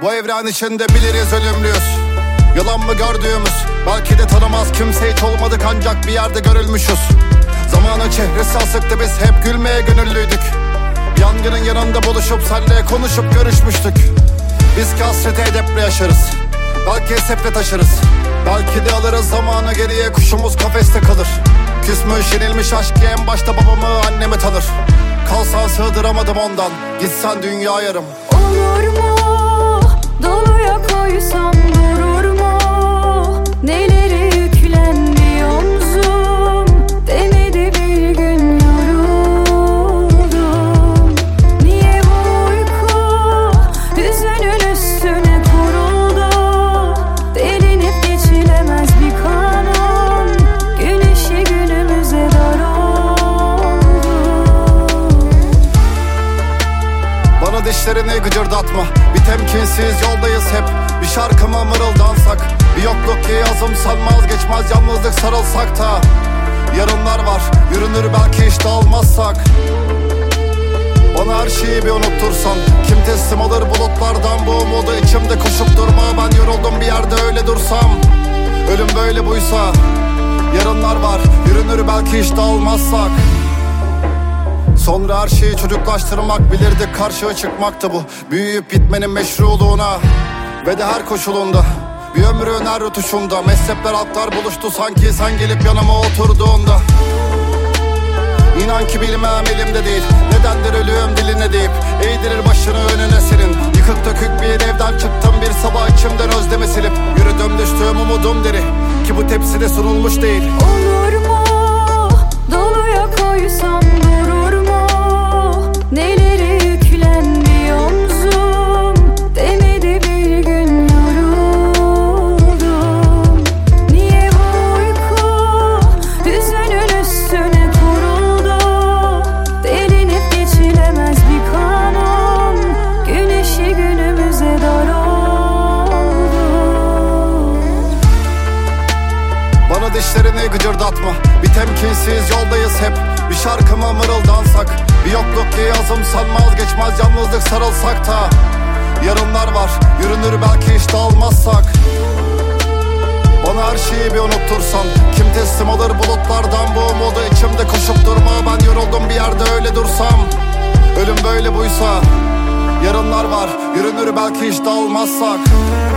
Bu evren içinde biliriz ölümlüyüz. Yalan mı gördüğümüz? Belki de tanımaz kimse, hiç olmadık ancak bir yerde görülmüşüz. Zamanın çehresi asıktı, biz hep gülmeye gönüllüydük. Yangının yanında buluşup senle konuşup görüşmüştük. Biz ki hasreti edeple yaşarız, belki heseple taşırız. Belki de alırız zamanı geriye, kuşumuz kafeste kalır. Küsmüş yenilmiş aşk ki en başta babamı annemi tanır. Kalsan sığdıramadım ondan, gitsen dünya yarım. Olur mu doluya koysam durur mu? Neleri yüklendi omzum, demedi bir gün yoruldum. Niye bu uyku hüzünün üstüne kuruldu? Delinip geçilemez bir kanun, güneşi günümüze dar oldu. Bana dişlerini gıcırdatma, bir temkinsiz yoldayız hep. Bir şarkıma mırıldansak, bir yokluk ki yazım sanmaz geçmez, yalnızlık sarılsak da. Yarınlar var, yürünür belki hiç dağılmazsak. Bana her şeyi bir unuttursan, kim teslim alır bulutlardan bu umudu içimde koşup durma. Ben yoruldum bir yerde öyle dursam. Ölüm böyle buysa, yarınlar var, yürünür belki hiç dağılmazsak. Sonra her şeyi çocuklaştırmak, bilirdik karşıya çıkmaktı bu. Büyüyüp gitmenin meşruluğuna ve de her koşulunda. Bir ömrün her rötuşunda mezhepler halklar buluştu sanki sen gelip yanıma oturduğunda. İnan ki bilmem elimde değil, nedendir ölüyorum diline deyip eğdirir başını önüne senin. Yıkık dökük bir evden çıktım bir sabah, içimden özlemi silip yürüdüm düştüğüm umudum deri ki bu tepside sunulmuş değil. Olur mu doluya koysam durur mu? Neleri yüklendi omzum, demedi bir gün yoruldum. Niye bu uyku hüzünün üstüne kuruldu? Delinip geçilemez bir kanun, güneşi günümüze dar oldu. Bana dişlerini gıcırdatma, bir temkinsiz yoldayız hep. Bir şarkıma mırıldansak, bir yokluk ki yazım sanmaz geçmez, yalnızlık sarılsak da. Yarınlar var, yürünür belki hiç dağılmazsak. Bana her şeyi bir unuttursan, kim teslim alır bulutlardan bu umudu içimde koşup durma. Ben yoruldum bir yerde öyle dursam. Ölüm böyle buysa, yarınlar var, yürünür belki hiç dağılmazsak.